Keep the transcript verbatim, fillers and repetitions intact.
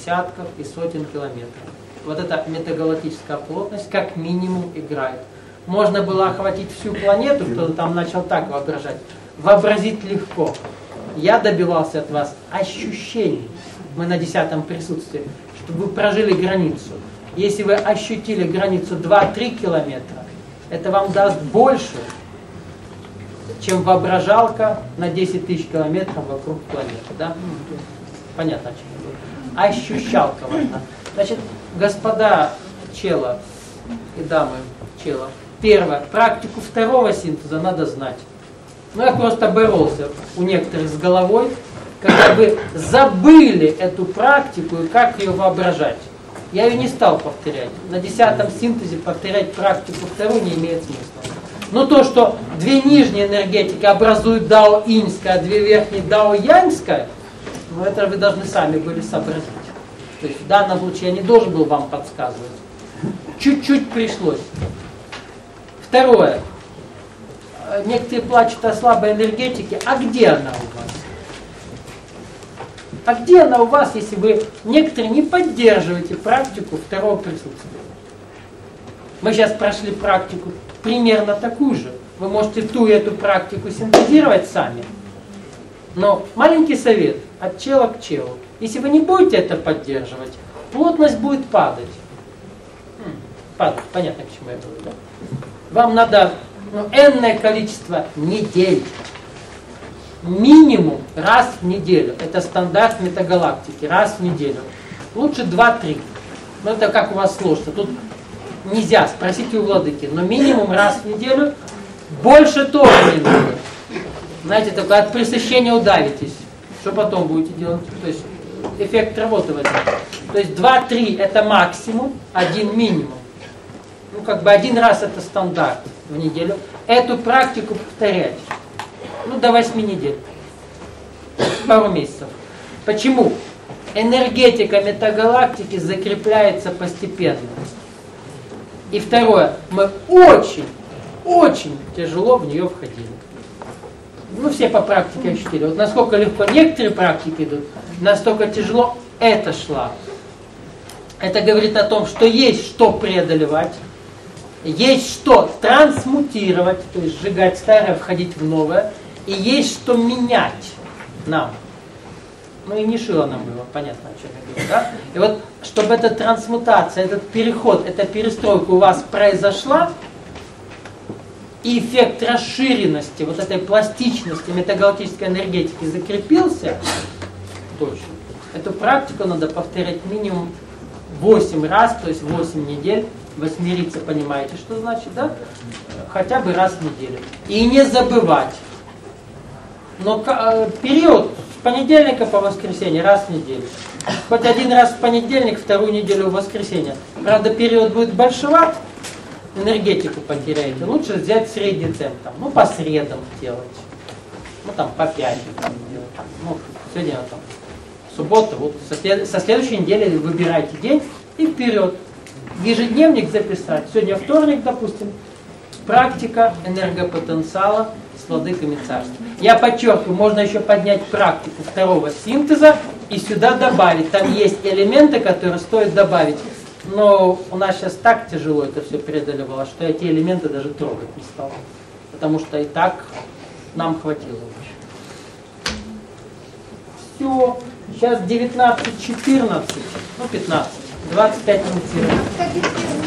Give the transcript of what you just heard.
десятков и сотен километров. Вот эта метагалактическая плотность как минимум играет. Можно было охватить всю планету, кто-то там начал так воображать. Вообразить легко. Я добивался от вас ощущений. Мы на десятом присутствии, чтобы вы прожили границу. Если вы ощутили границу два-три километра, это вам даст больше, чем воображалка на десять тысяч километров вокруг планеты. Да? Понятно, о чем я говорю. Ощущалка важна. Значит, господа чела и дамы чела, первое, практику второго синтеза надо знать. Ну, я просто боролся у некоторых с головой, когда вы забыли эту практику и как ее воображать. Я ее не стал повторять. На десятом синтезе повторять практику вторую не имеет смысла. Но то, что две нижние энергетики образуют дао-иньское, а две верхние дао-яньское, ну, это вы должны сами были сообразить. То есть в данном случае я не должен был вам подсказывать. Чуть-чуть пришлось. Второе. Некоторые плачут о слабой энергетике. А где она у вас? А где она у вас, если вы некоторые не поддерживаете практику второго присутствия? Мы сейчас прошли практику примерно такую же. Вы можете ту и эту практику синтезировать сами. Но маленький совет от чела к челу. Если вы не будете это поддерживать, плотность будет падать. Падать, понятно, к чему я говорю, да? Вам надо ну, энное количество недель. Минимум раз в неделю. Это стандарт метагалактики. Раз в неделю. Лучше два-три. Ну это как у вас сложно. Тут нельзя, спросите у владыки. Но минимум раз в неделю. Больше тоже не надо. Знаете, только от пресыщения удавитесь. Что потом будете делать? То есть эффект работы возьмет. То есть два-три это максимум, один минимум. Ну как бы один раз это стандарт в неделю. Эту практику повторять. Ну, до восьми недель. Пару месяцев. Почему? Энергетика метагалактики закрепляется постепенно. И второе. Мы очень, очень тяжело в нее входили. Ну, все по практике ощутили. Вот насколько легко некоторые практики идут, настолько тяжело это шла. Это говорит о том, что есть что преодолевать. Есть что трансмутировать, то есть сжигать старое, входить в новое. И есть что менять нам. Ну и не шило нам было, понятно, о чем я говорю, да? И вот, чтобы эта трансмутация, этот переход, эта перестройка у вас произошла, и эффект расширенности, вот этой пластичности метагалактической энергетики закрепился, точно. Эту практику надо повторять минимум восемь раз, то есть восемь недель. Восьмериться, понимаете, что значит, да? Хотя бы раз в неделю. И не забывать. Но э, период с понедельника по воскресенье раз в неделю. Хоть один раз в понедельник, вторую неделю в воскресенье. Правда, период будет большеват, энергетику потеряете. Лучше взять средний темп. Там, ну, по средам делать. Ну, там, по пятницам делать. Ну, сегодня там суббота. Вот со, след... со следующей недели выбирайте день и вперед. Ежедневник записать. Сегодня вторник, допустим. Практика энергопотенциала с владыками царства. Я подчеркиваю, можно еще поднять практику второго синтеза и сюда добавить. Там есть элементы, которые стоит добавить. Но у нас сейчас так тяжело это все преодолевало, что эти элементы даже трогать не стал. Потому что и так нам хватило уже. Все. Сейчас девятнадцать четырнадцать, ну пятнадцать, двадцать пять минут.